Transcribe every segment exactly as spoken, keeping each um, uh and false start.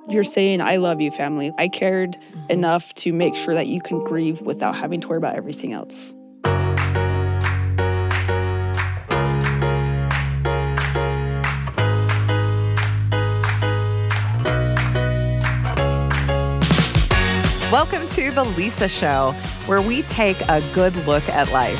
You're saying, I love you, family. I cared mm-hmm. enough to make sure that you can grieve without having to worry about everything else. Welcome to The Lisa Show, where we take a good look at life.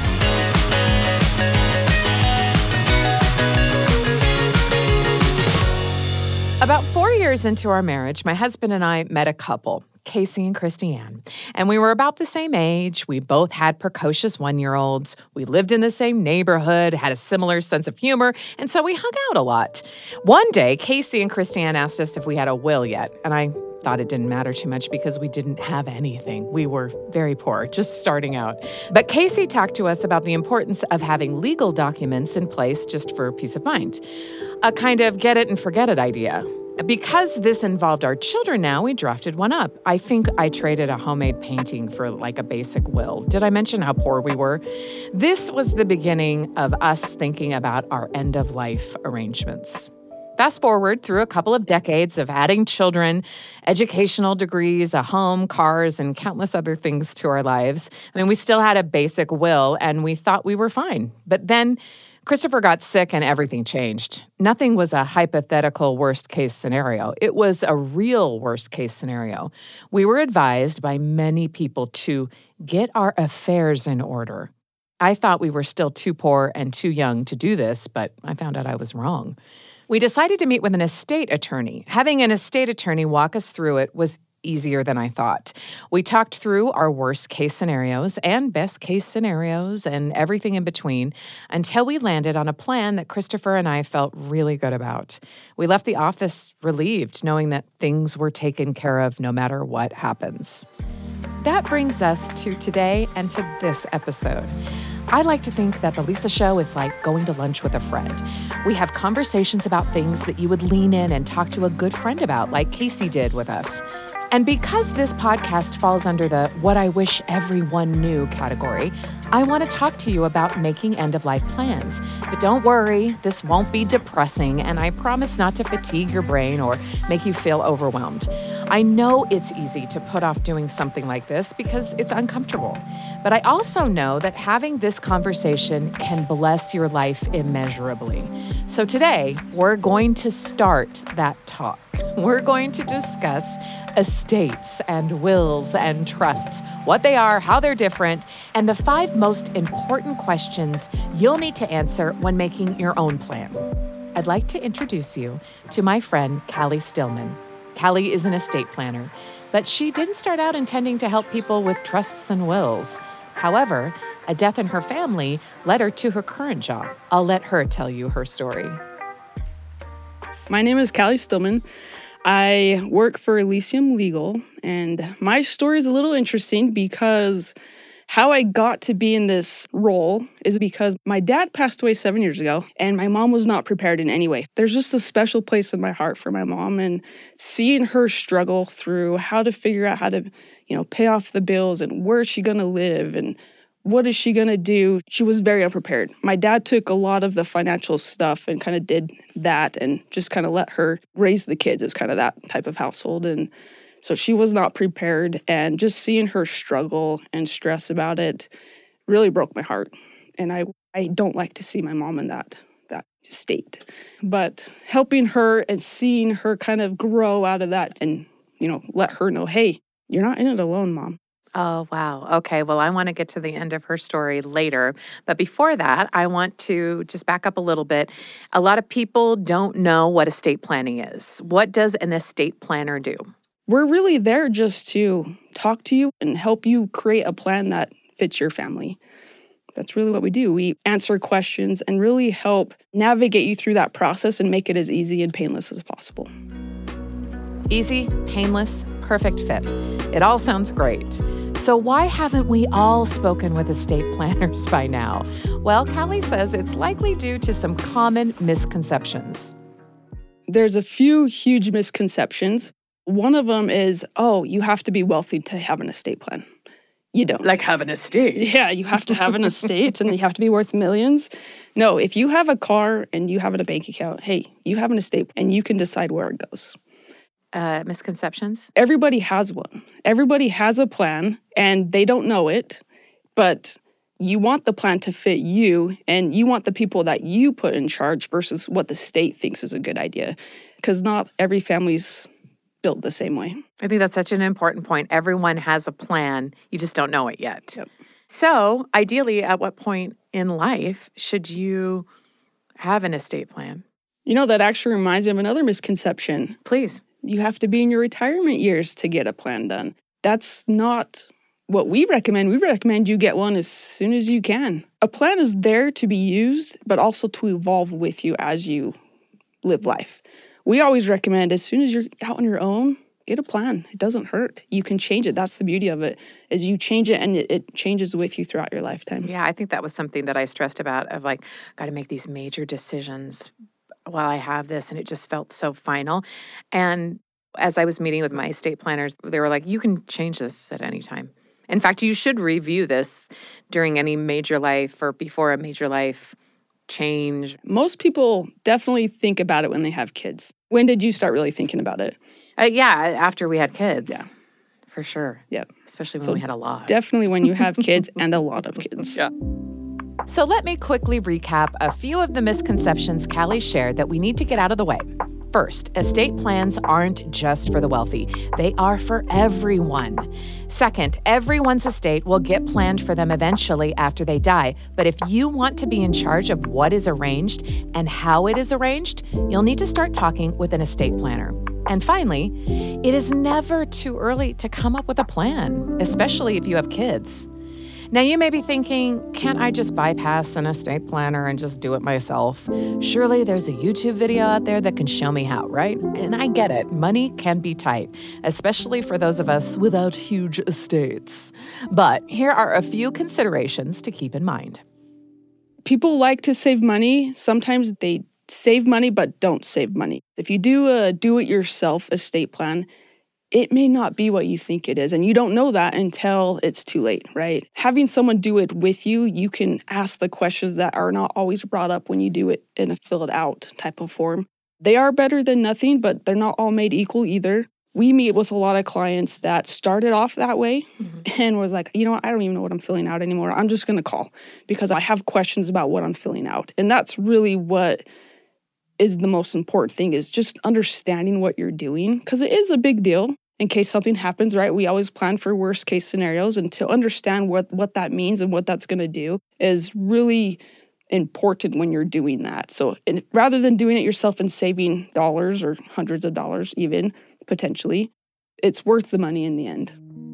About four years into our marriage, my husband and I met a couple, Casey and Christiane, and we were about the same age. We both had precocious one-year-olds. We lived in the same neighborhood, had a similar sense of humor, and so we hung out a lot. One day, Casey and Christiane asked us if we had a will yet, and I thought it didn't matter too much because we didn't have anything. We were very poor, just starting out. But Casey talked to us about the importance of having legal documents in place just for peace of mind. A kind of get it and forget it idea. Because this involved our children now, we drafted one up. I think I traded a homemade painting for like a basic will. Did I mention how poor we were? This was the beginning of us thinking about our end-of-life arrangements. Fast forward through a couple of decades of adding children, educational degrees, a home, cars, and countless other things to our lives. I mean, we still had a basic will, and we thought we were fine. But then Christopher got sick and everything changed. Nothing was a hypothetical worst-case scenario. It was a real worst-case scenario. We were advised by many people to get our affairs in order. I thought we were still too poor and too young to do this, but I found out I was wrong. We decided to meet with an estate attorney. Having an estate attorney walk us through it was easier than I thought. We talked through our worst-case scenarios and best-case scenarios and everything in between until we landed on a plan that Christopher and I felt really good about. We left the office relieved, knowing that things were taken care of no matter what happens. That brings us to today and to this episode. I like to think that The Lisa Show is like going to lunch with a friend. We have conversations about things that you would lean in and talk to a good friend about, like Casey did with us. And because this podcast falls under the what I wish everyone knew category, I want to talk to you about making end-of-life plans. But don't worry, this won't be depressing, and I promise not to fatigue your brain or make you feel overwhelmed. I know it's easy to put off doing something like this because it's uncomfortable. But I also know that having this conversation can bless your life immeasurably. So today, we're going to start that talk. We're going to discuss estates and wills and trusts, what they are, how they're different, and the five most important questions you'll need to answer when making your own plan. I'd like to introduce you to my friend, Callie Stillman. Callie is an estate planner, but she didn't start out intending to help people with trusts and wills. However, a death in her family led her to her current job. I'll let her tell you her story. My name is Callie Stillman. I work for Elysium Legal, and my story is a little interesting because how I got to be in this role is because my dad passed away seven years ago, and my mom was not prepared in any way. There's just a special place in my heart for my mom, and seeing her struggle through how to figure out how to, you know, pay off the bills and where is she going to live and what is she going to do? She was very unprepared. My dad took a lot of the financial stuff and kind of did that and just kind of let her raise the kids. It's kind of that type of household. And so she was not prepared. And just seeing her struggle and stress about it really broke my heart. And I, I don't like to see my mom in that, that state. But helping her and seeing her kind of grow out of that and, you know, let her know, hey, you're not in it alone, Mom. Oh, wow. Okay. Well, I want to get to the end of her story later. But before that, I want to just back up a little bit. A lot of people don't know what estate planning is. What does an estate planner do? We're really there just to talk to you and help you create a plan that fits your family. That's really what we do. We answer questions and really help navigate you through that process and make it as easy and painless as possible. Easy, painless, perfect fit. It all sounds great. So why haven't we all spoken with estate planners by now? Well, Callie says it's likely due to some common misconceptions. There's a few huge misconceptions. One of them is, oh, you have to be wealthy to have an estate plan. You don't. Like have an estate. Yeah, you have to have an estate and you have to be worth millions. No, if you have a car and you have a bank account, hey, you have an estate and you can decide where it goes. uh, misconceptions? Everybody has one. Everybody has a plan, and they don't know it, but you want the plan to fit you, and you want the people that you put in charge versus what the state thinks is a good idea, because not every family's built the same way. I think that's such an important point. Everyone has a plan. You just don't know it yet. Yep. So ideally, at what point in life should you have an estate plan? You know, that actually reminds me of another misconception. Please. You have to be in your retirement years to get a plan done. That's not what we recommend. We recommend you get one as soon as you can. A plan is there to be used, but also to evolve with you as you live life. We always recommend as soon as you're out on your own, get a plan. It doesn't hurt. You can change it. That's the beauty of it, is you change it and it, it changes with you throughout your lifetime. Yeah, I think that was something that I stressed about, of like, got to make these major decisions while I have this, and it just felt so final. And as I was meeting with my estate planners, they were like, you can change this at any time. In fact, you should review this during any major life or before a major life change. Most people definitely think about it when they have kids. When did you start really thinking about it? Uh, yeah, after we had kids. Yeah. For sure. Yep. Especially when So we had a lot. Definitely when you have kids and a lot of kids. Yeah. So let me quickly recap a few of the misconceptions Callie shared that we need to get out of the way. First, estate plans aren't just for the wealthy. They are for everyone. Second, everyone's estate will get planned for them eventually after they die. But if you want to be in charge of what is arranged and how it is arranged, you'll need to start talking with an estate planner. And finally, it is never too early to come up with a plan, especially if you have kids. Now, you may be thinking, can't I just bypass an estate planner and just do it myself? Surely there's a YouTube video out there that can show me how, right? And I get it. Money can be tight, especially for those of us without huge estates. But here are a few considerations to keep in mind. People like to save money. Sometimes they save money but don't save money. If you do a do-it-yourself estate plan, it may not be what you think it is, and you don't know that until it's too late, right? Having someone do it with you, you can ask the questions that are not always brought up when you do it in a fill-it-out type of form. They are better than nothing, but they're not all made equal either. We meet with a lot of clients that started off that way mm-hmm. and was like, you know what, I don't even know what I'm filling out anymore. I'm just going to call because I have questions about what I'm filling out. And that's really what is the most important thing, is just understanding what you're doing, because it is a big deal in case something happens, right? We always plan for worst case scenarios, and to understand what, what that means and what that's going to do is really important when you're doing that. So and rather than doing it yourself and saving dollars or hundreds of dollars even, potentially, it's worth the money in the end.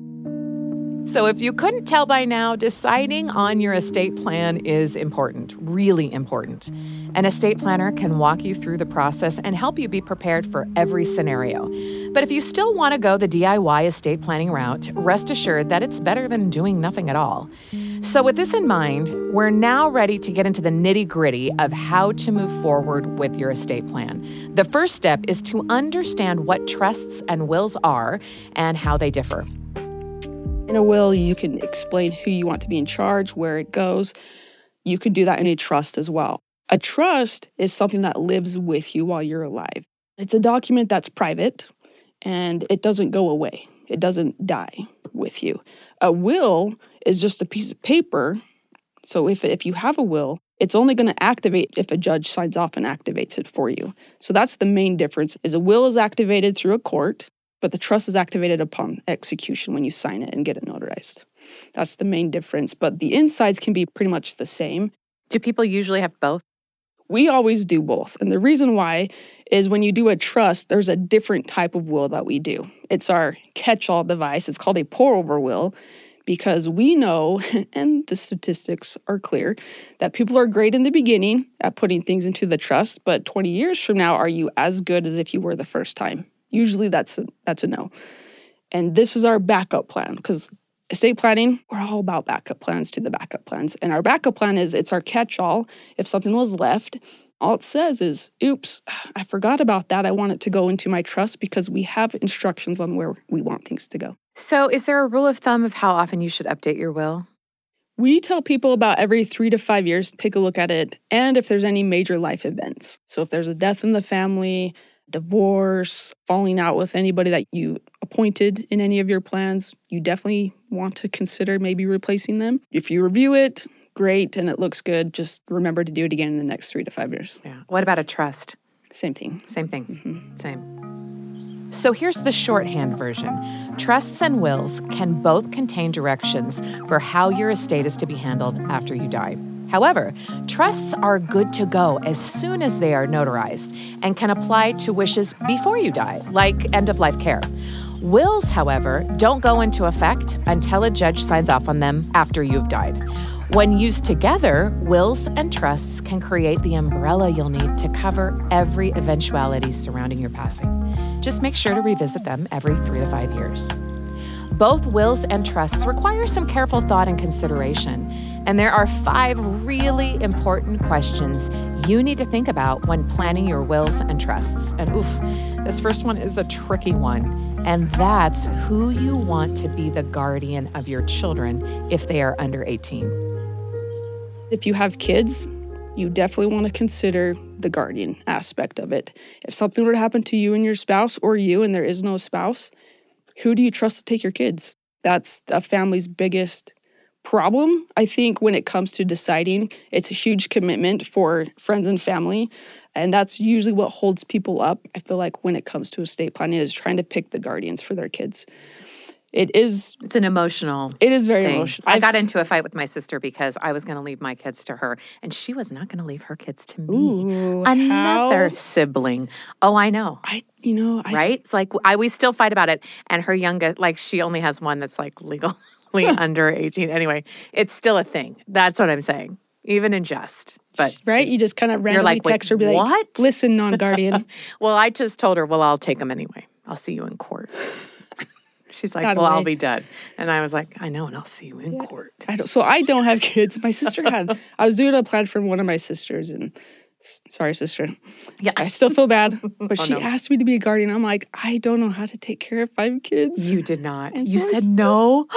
So if you couldn't tell by now, deciding on your estate plan is important, really important. An estate planner can walk you through the process and help you be prepared for every scenario. But if you still want to go the D I Y estate planning route, rest assured that it's better than doing nothing at all. So with this in mind, we're now ready to get into the nitty-gritty of how to move forward with your estate plan. The first step is to understand what trusts and wills are and how they differ. In a will, you can explain who you want to be in charge, where it goes. You could do that in a trust as well. A trust is something that lives with you while you're alive. It's a document that's private, and it doesn't go away. It doesn't die with you. A will is just a piece of paper. So if, if you have a will, it's only going to activate if a judge signs off and activates it for you. So that's the main difference, is a will is activated through a court, but the trust is activated upon execution when you sign it and get it notarized. That's the main difference, but the insides can be pretty much the same. Do people usually have both? We always do both, and the reason why is when you do a trust, there's a different type of will that we do. It's our catch-all device. It's called a pour-over will, because we know, and the statistics are clear, that people are great in the beginning at putting things into the trust, but twenty years from now, are you as good as if you were the first time? Usually that's a, that's a no. And this is our backup plan, because estate planning, we're all about backup plans to the backup plans. And our backup plan is, it's our catch-all. If something was left, all it says is, oops, I forgot about that. I want it to go into my trust, because we have instructions on where we want things to go. So is there a rule of thumb of how often you should update your will? We tell people about every three to five years, take a look at it, and if there's any major life events. So if there's a death in the family, divorce, falling out with anybody that you appointed in any of your plans, you definitely want to consider maybe replacing them. If you review it, great, and it looks good, just remember to do it again in the next three to five years. Yeah. What about a trust? Same thing. Same thing. Mm-hmm. Same. So here's the shorthand version. Trusts and wills can both contain directions for how your estate is to be handled after you die. However, trusts are good to go as soon as they are notarized and can apply to wishes before you die, like end-of-life care. Wills, however, don't go into effect until a judge signs off on them after you've died. When used together, wills and trusts can create the umbrella you'll need to cover every eventuality surrounding your passing. Just make sure to revisit them every three to five years. Both wills and trusts require some careful thought and consideration, and there are five really important questions you need to think about when planning your wills and trusts. And oof, this first one is a tricky one, and that's who you want to be the guardian of your children if they are under eighteen. If you have kids, you definitely want to consider the guardian aspect of it. If something were to happen to you and your spouse, or you and there is no spouse, who do you trust to take your kids? That's a family's biggest problem. I think when it comes to deciding, it's a huge commitment for friends and family. And that's usually what holds people up, I feel like, when it comes to estate planning, is trying to pick the guardians for their kids. It is... It's an emotional It is very thing. emotional. I I've, got into a fight with my sister because I was going to leave my kids to her, and she was not going to leave her kids to me. Ooh, Another how? sibling. Oh, I know. I, you know... I, Right? It's like, I we still fight about it. And her youngest, like, she only has one that's, like, legally under eighteen. Anyway, it's still a thing. That's what I'm saying. Even in jest. But right? You just kind of randomly like, text her, be like, what? Listen, non-guardian. Well, I just told her, well, I'll take them anyway. I'll see you in court. She's like, Got well, away. I'll be dead. And I was like, I know, and I'll see you in court. I don't, so I don't have kids. My sister had. I was doing a plan for one of my sisters, and sorry, sister. Yeah. I still feel bad, but Oh, she no. asked me to be a guardian. I'm like, I don't know how to take care of five kids. You did not. And You so said I- no.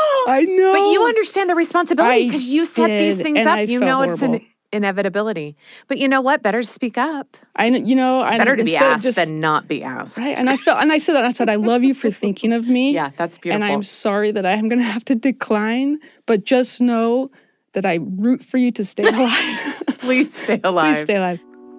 I know. But you understand the responsibility I because you set these did, things and up. I You felt know it's an horrible. inevitability. But you know what? Better to speak up. I, kn- you know, I Better to be instead of asked just, than not be asked. right. And I felt, and I said that. I said, I love you for thinking of me. Yeah, that's And beautiful. I'm sorry that I am going to have to decline, but just know that I root for you to stay alive. Please stay alive. Please stay alive.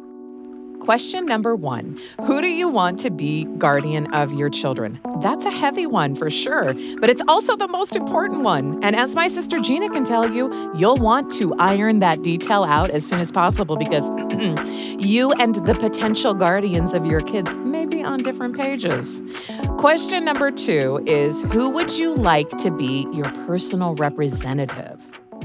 Question number one, who do you want to be guardian of your children? That's a heavy one for sure, but it's also the most important one. And as my sister Gina can tell you, you'll want to iron that detail out as soon as possible because you and the potential guardians of your kids may be on different pages. Question number two is, who would you like to be your personal representative?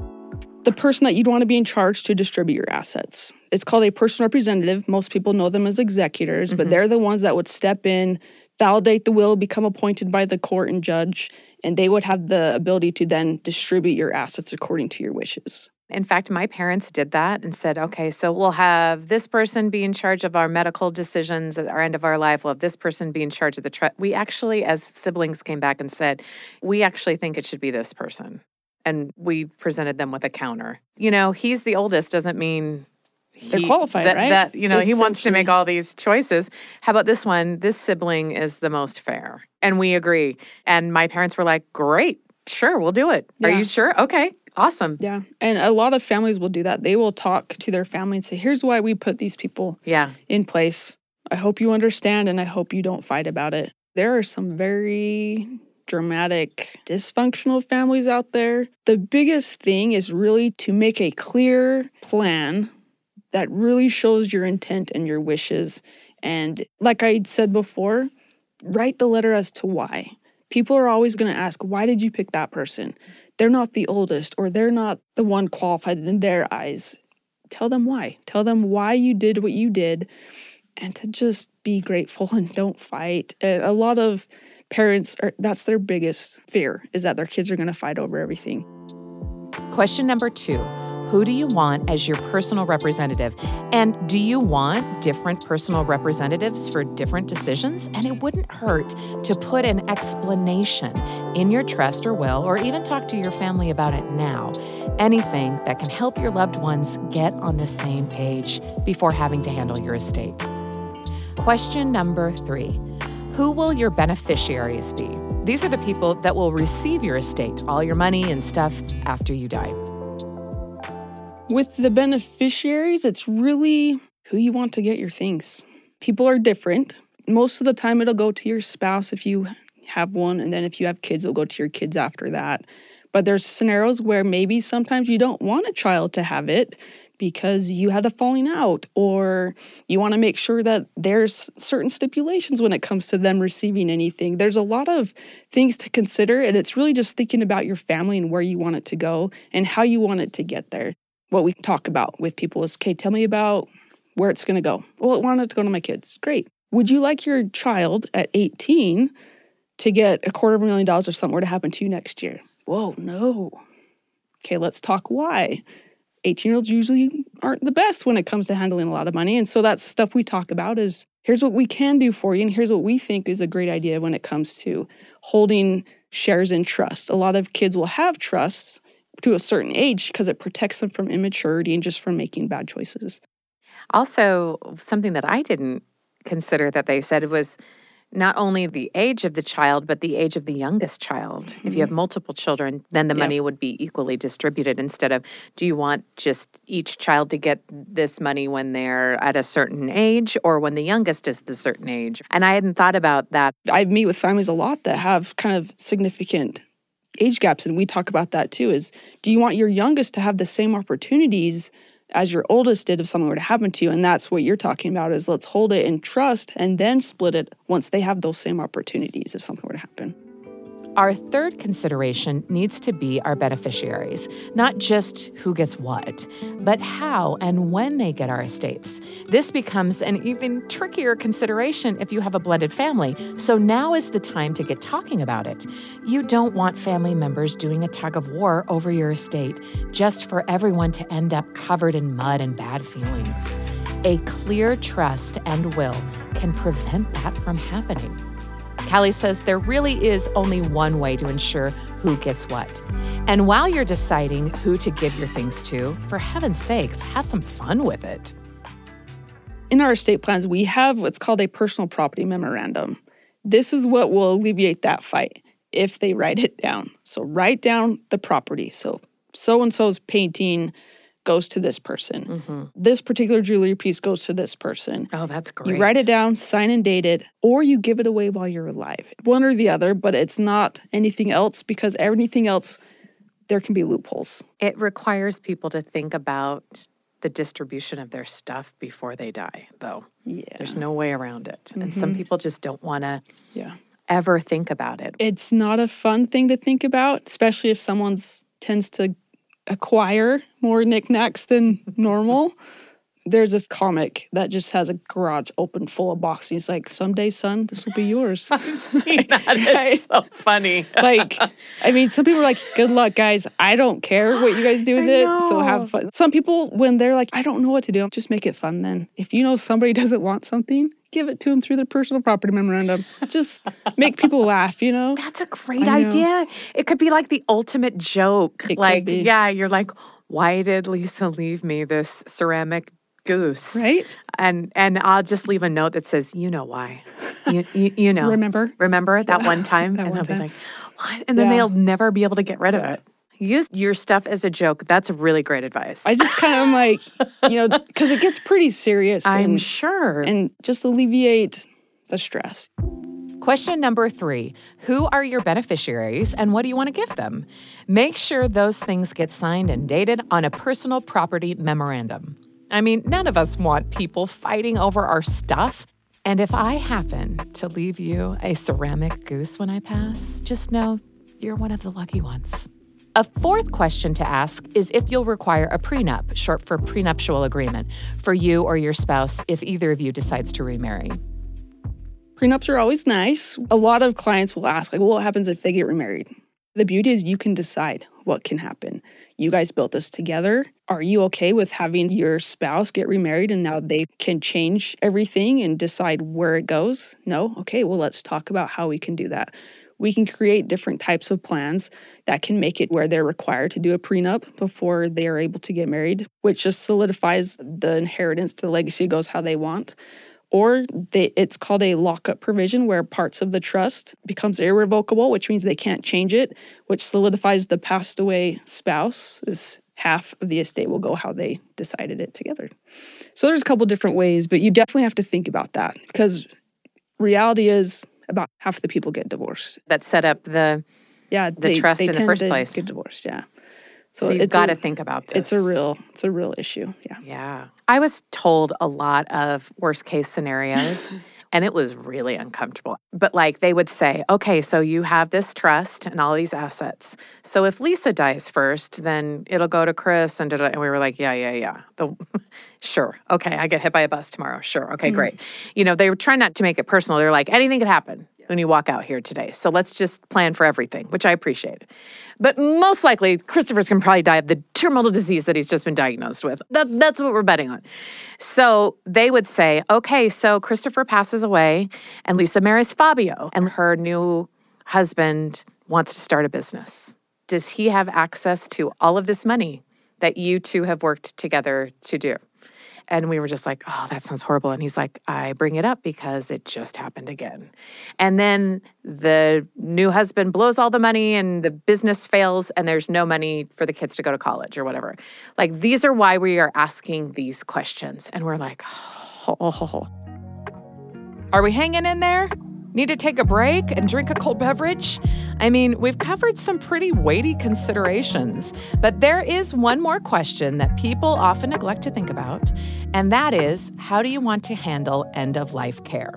The person that you'd want to be in charge to distribute your assets. It's called a personal representative. Most people know them as executors, but they're the ones that would step in, validate the will, become appointed by the court and judge, and they would have the ability to then distribute your assets according to your wishes. In fact, my parents did that and said, okay, so we'll have this person be in charge of our medical decisions at our end of our life. We'll have this person be in charge of the trust. We actually, as siblings, came back and said, we actually think it should be this person. And we presented them with a counter. You know, he's the oldest doesn't mean They're qualified, that, right? That, you know, he wants to Essentially. make all these choices. How about this one? This sibling is the most fair. And we agree. And my parents were like, great, sure, we'll do it. Are Yeah. you sure? Okay, awesome. Yeah. And a lot of families will do that. They will talk to their family and say, here's why we put these people Yeah. in place. I hope you understand and I hope you don't fight about it. There are some very dramatic, dysfunctional families out there. The biggest thing is really to make a clear plan that really shows your intent and your wishes. And like I said before, write the letter as to why. People are always going to ask, why did you pick that person? They're not the oldest, or they're not the one qualified in their eyes. Tell them why. Tell them why you did what you did, and to just be grateful and don't fight. And a lot of parents, are that's their biggest fear, is that their kids are going to fight over everything. Question number two, who do you want as your personal representative? And do you want different personal representatives for different decisions? And it wouldn't hurt to put an explanation in your trust or will, or even talk to your family about it now. Anything that can help your loved ones get on the same page before having to handle your estate. Question number three. Who will your beneficiaries be? These are the people that will receive your estate, all your money and stuff after you die. With the beneficiaries, it's really who you want to get your things. People are different. Most of the time, it'll go to your spouse if you have one, and then if you have kids, it'll go to your kids after that. But there's scenarios where maybe sometimes you don't want a child to have it because you had a falling out, or you want to make sure that there's certain stipulations when it comes to them receiving anything. There's a lot of things to consider, and it's really just thinking about your family and where you want it to go and how you want it to get there. What we talk about with people is, okay, tell me about where it's going to go. Well, I want it to go to my kids. Great. Would you like your child at eighteen to get a quarter of a million dollars if something were to happen to you next year? Whoa, no. Okay, let's talk why. eighteen-year-olds usually aren't the best when it comes to handling a lot of money. And so that's stuff we talk about is, here's what we can do for you, and here's what we think is a great idea when it comes to holding shares in trust. A lot of kids will have trusts to a certain age because it protects them from immaturity and just from making bad choices. Also, something that I didn't consider that they said was not only the age of the child, but the age of the youngest child. Mm-hmm. If you have multiple children, then the yep. money would be equally distributed instead of, do you want just each child to get this money when they're at a certain age or when the youngest is the certain age? And I hadn't thought about that. I meet with families a lot that have kind of significant age gaps, and we talk about that too, is do you want your youngest to have the same opportunities as your oldest did if something were to happen to you? And that's what you're talking about, is let's hold it in trust and then split it once they have those same opportunities if something were to happen. Our third consideration needs to be our beneficiaries, not just who gets what, but how and when they get our estates. This becomes an even trickier consideration if you have a blended family, so now is the time to get talking about it. You don't want family members doing a tug of war over your estate just for everyone to end up covered in mud and bad feelings. A clear trust and will can prevent that from happening. Callie says there really is only one way to ensure who gets what. And while you're deciding who to give your things to, for heaven's sakes, have some fun with it. In our estate plans, we have what's called a personal property memorandum. This is what will alleviate that fight if they write it down. So write down the property. So so-and-so's painting goes to this person. Mm-hmm. This particular jewelry piece goes to this person. Oh, that's great. You write it down, sign and date it, or you give it away while you're alive. One or the other, but it's not anything else, because anything else, there can be loopholes. It requires people to think about the distribution of their stuff before they die, though. Yeah. There's no way around it. Mm-hmm. And some people just don't want to yeah. ever think about it. It's not a fun thing to think about, especially if someone's tends to acquire more knickknacks than normal. There's a comic that just has a garage open full of boxes. He's like, someday, son, this will be yours. I've seen that. It's so funny. Like, I mean, some people are like, good luck, guys. I don't care what you guys do with it, so have fun. Some people, when they're like, I don't know what to do, just make it fun then. If you know somebody doesn't want something, give it to them through their personal property memorandum. Just make people laugh, you know? That's a great idea. It could be like the ultimate joke. It like, could be. Yeah, you're like, why did Lisa leave me this ceramic goose? Right? And and I'll just leave a note that says, you know why. You you, you know. Remember? Remember that one time? that and one they'll time. be like, what? And then Yeah. they'll never be able to get rid of Yeah. it. Use your stuff as a joke. That's really great advice. I just kind of am like, you know, because it gets pretty serious. I'm and, sure. And just alleviate the stress. Question number three, who are your beneficiaries and what do you want to give them? Make sure those things get signed and dated on a personal property memorandum. I mean, none of us want people fighting over our stuff. And if I happen to leave you a ceramic goose when I pass, just know you're one of the lucky ones. A fourth question to ask is if you'll require a prenup, short for prenuptial agreement, for you or your spouse if either of you decides to remarry. Prenups are always nice. A lot of clients will ask, like, well, what happens if they get remarried? The beauty is you can decide what can happen. You guys built this together. Are you okay with having your spouse get remarried and now they can change everything and decide where it goes? No? Okay, well, let's talk about how we can do that. We can create different types of plans that can make it where they're required to do a prenup before they are able to get married, which just solidifies the inheritance, the legacy goes how they want. or they, it's called a lockup provision where parts of the trust becomes irrevocable, which means they can't change it, which solidifies the passed away spouse is half of the estate will go how they decided it together. So there's a couple different ways, but you definitely have to think about that because reality is about half the people get divorced. That set up the yeah the they, trust they in the tend first to place. Get divorced, yeah. So, so you've got to think about this. It's a real it's a real issue. Yeah. Yeah. I was told a lot of worst case scenarios. And it was really uncomfortable. But like they would say, okay, so you have this trust and all these assets. So if Lisa dies first, then it'll go to Chris. And, and we were like, yeah, yeah, yeah. The, sure. Okay, I get hit by a bus tomorrow. Sure. Okay, mm-hmm. Great. You know, they were trying not to make it personal. They're like, anything could happen when you walk out here today. So let's just plan for everything, which I appreciated. But most likely, Christopher's going to probably die of the terminal disease that he's just been diagnosed with. That, that's what we're betting on. So they would say, okay, so Christopher passes away and Lisa marries Fabio and her new husband wants to start a business. Does he have access to all of this money that you two have worked together to do? And we were just like, oh, that sounds horrible. And he's like, I bring it up because it just happened again. And then the new husband blows all the money and the business fails and there's no money for the kids to go to college or whatever. Like, these are why we are asking these questions. And we're like, oh, oh, oh. Are we hanging in there? Need to take a break and drink a cold beverage? I mean, we've covered some pretty weighty considerations, but there is one more question that people often neglect to think about, and that is, how do you want to handle end-of-life care?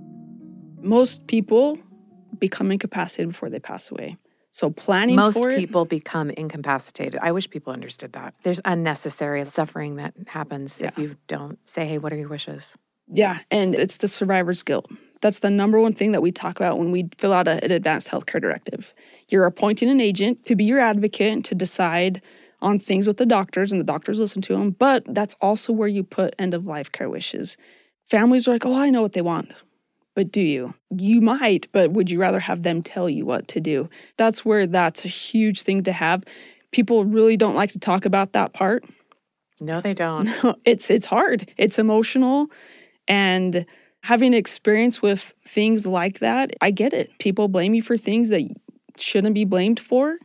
Most people become incapacitated before they pass away. So planning Most for it... Most people become incapacitated. I wish people understood that. There's unnecessary suffering that happens yeah. if you don't say, hey, what are your wishes? Yeah, and it's the survivor's guilt. That's the number one thing that we talk about when we fill out a, an advanced healthcare directive. You're appointing an agent to be your advocate and to decide on things with the doctors, and the doctors listen to them, but that's also where you put end-of-life care wishes. Families are like, oh, I know what they want. But do you? You might, but would you rather have them tell you what to do? That's where that's a huge thing to have. People really don't like to talk about that part. No, they don't. it's it's hard. It's emotional, and having experience with things like that, I get it. People blame you for things that shouldn't be blamed for.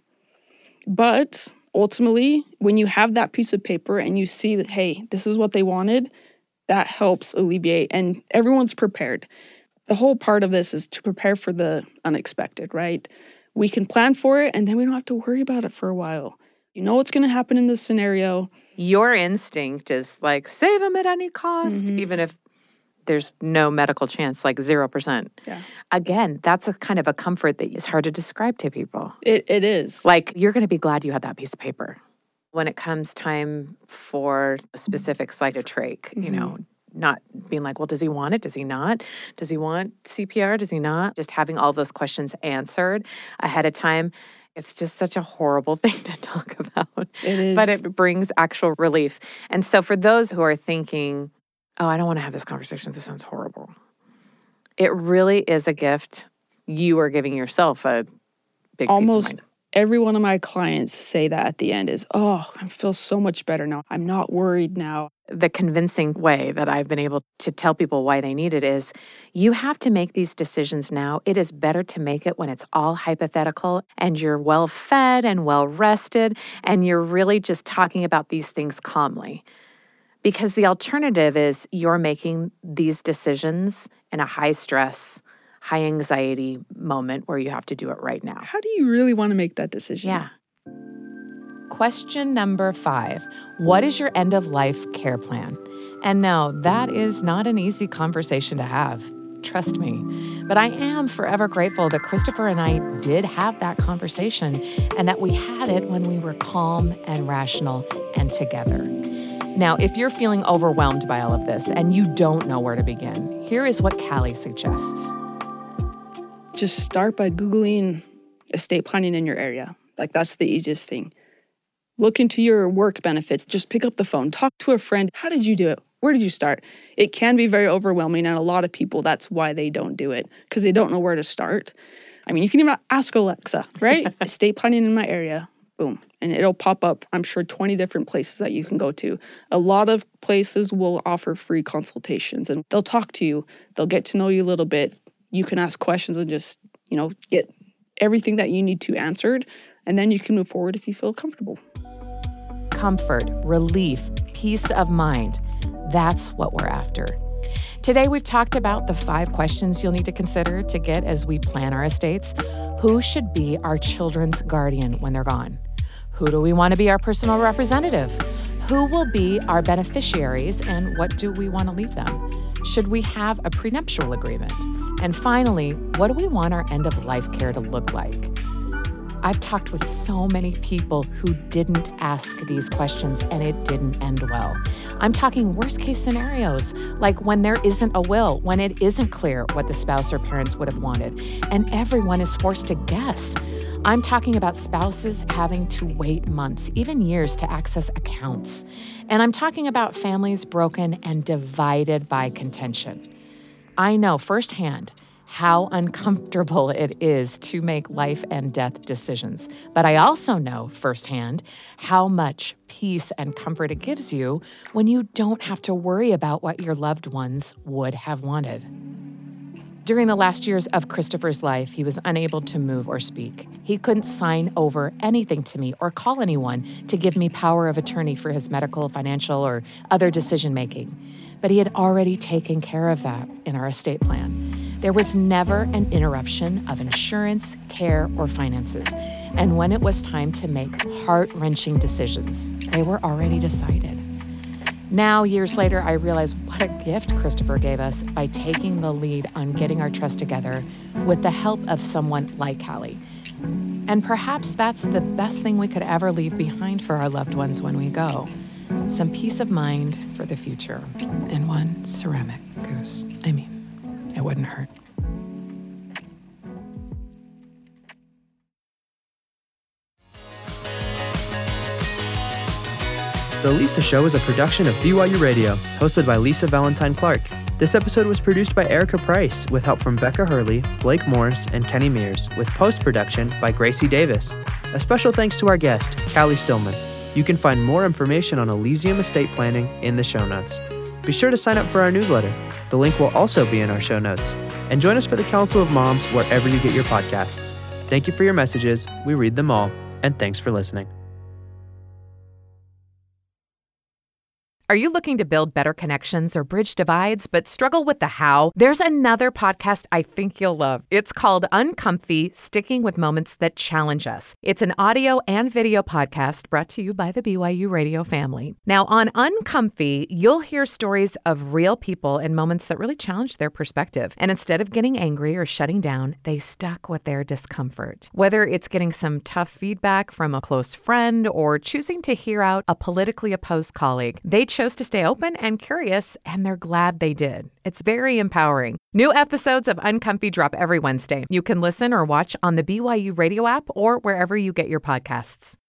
But ultimately, when you have that piece of paper and you see that, hey, this is what they wanted, that helps alleviate. And everyone's prepared. The whole part of this is to prepare for the unexpected, right? We can plan for it, and then we don't have to worry about it for a while. You know what's going to happen in this scenario. Your instinct is like, save them at any cost, mm-hmm. even if there's no medical chance, like zero percent. Yeah. Again, that's a kind of a comfort that is hard to describe to people. It It is. Like, you're going to be glad you had that piece of paper. When it comes time for specifics like a trach, mm-hmm. you know, not being like, well, does he want it? Does he not? Does he want C P R? Does he not? Just having all those questions answered ahead of time. It's just such a horrible thing to talk about. It is. But it brings actual relief. And so for those who are thinking, oh, I don't want to have this conversation, this sounds horrible, it really is a gift. You are giving yourself a big Almost piece of mind. Every one of my clients say that at the end is, oh, I feel so much better now. I'm not worried now. The convincing way that I've been able to tell people why they need it is, you have to make these decisions now. It is better to make it when it's all hypothetical and you're well fed and well rested and you're really just talking about these things calmly. Because the alternative is you're making these decisions in a high stress, high anxiety moment where you have to do it right now. How do you really want to make that decision? Yeah. Question number five. What is your end-of-life care plan? And no, that is not an easy conversation to have. Trust me. But I am forever grateful that Christopher and I did have that conversation and that we had it when we were calm and rational and together. Now, if you're feeling overwhelmed by all of this and you don't know where to begin, here is what Callie suggests. Just start by Googling estate planning in your area. Like, that's the easiest thing. Look into your work benefits. Just pick up the phone. Talk to a friend. How did you do it? Where did you start? It can be very overwhelming, and a lot of people, that's why they don't do it, because they don't know where to start. I mean, you can even ask Alexa, right? Estate planning in my area. Boom. And it'll pop up, I'm sure, twenty different places that you can go to. A lot of places will offer free consultations and they'll talk to you. They'll get to know you a little bit. You can ask questions and just, you know, get everything that you need to answered. And then you can move forward if you feel comfortable. Comfort, relief, peace of mind. That's what we're after. Today, we've talked about the five questions you'll need to consider to get as we plan our estates. Who should be our children's guardian when they're gone? Who do we want to be our personal representative? Who will be our beneficiaries, and what do we want to leave them? Should we have a prenuptial agreement? And finally, what do we want our end-of-life care to look like? I've talked with so many people who didn't ask these questions and it didn't end well. I'm talking worst case scenarios, like when there isn't a will, when it isn't clear what the spouse or parents would have wanted, and everyone is forced to guess. I'm talking about spouses having to wait months, even years, to access accounts. And I'm talking about families broken and divided by contention. I know firsthand how uncomfortable it is to make life and death decisions. But I also know firsthand how much peace and comfort it gives you when you don't have to worry about what your loved ones would have wanted. During the last years of Christopher's life, he was unable to move or speak. He couldn't sign over anything to me or call anyone to give me power of attorney for his medical, financial, or other decision-making. But he had already taken care of that in our estate plan. There was never an interruption of insurance, care, or finances. And when it was time to make heart-wrenching decisions, they were already decided. Now, years later, I realize what a gift Christopher gave us by taking the lead on getting our trust together with the help of someone like Callie. And perhaps that's the best thing we could ever leave behind for our loved ones when we go. Some peace of mind for the future. And one ceramic goose. I mean, it wouldn't hurt. The Lisa Show is a production of B Y U Radio, hosted by Lisa Valentine Clark. This episode was produced by Erica Price, with help from Becca Hurley, Blake Morris, and Kenny Mears, with post-production by Gracie Davis. A special thanks to our guest, Callie Stillman. You can find more information on Elysium estate planning in the show notes. Be sure to sign up for our newsletter. The link will also be in our show notes. And join us for the Council of Moms wherever you get your podcasts. Thank you for your messages. We read them all. And thanks for listening. Are you looking to build better connections or bridge divides but struggle with the how? There's another podcast I think you'll love. It's called Uncomfy, Sticking with Moments That Challenge Us. It's an audio and video podcast brought to you by the B Y U Radio family. Now, on Uncomfy, you'll hear stories of real people and moments that really challenge their perspective. And instead of getting angry or shutting down, they stuck with their discomfort. Whether it's getting some tough feedback from a close friend or choosing to hear out a politically opposed colleague, they chose to stay open and curious, and they're glad they did. It's very empowering. New episodes of Uncomfy drop every Wednesday. You can listen or watch on the B Y U Radio app or wherever you get your podcasts.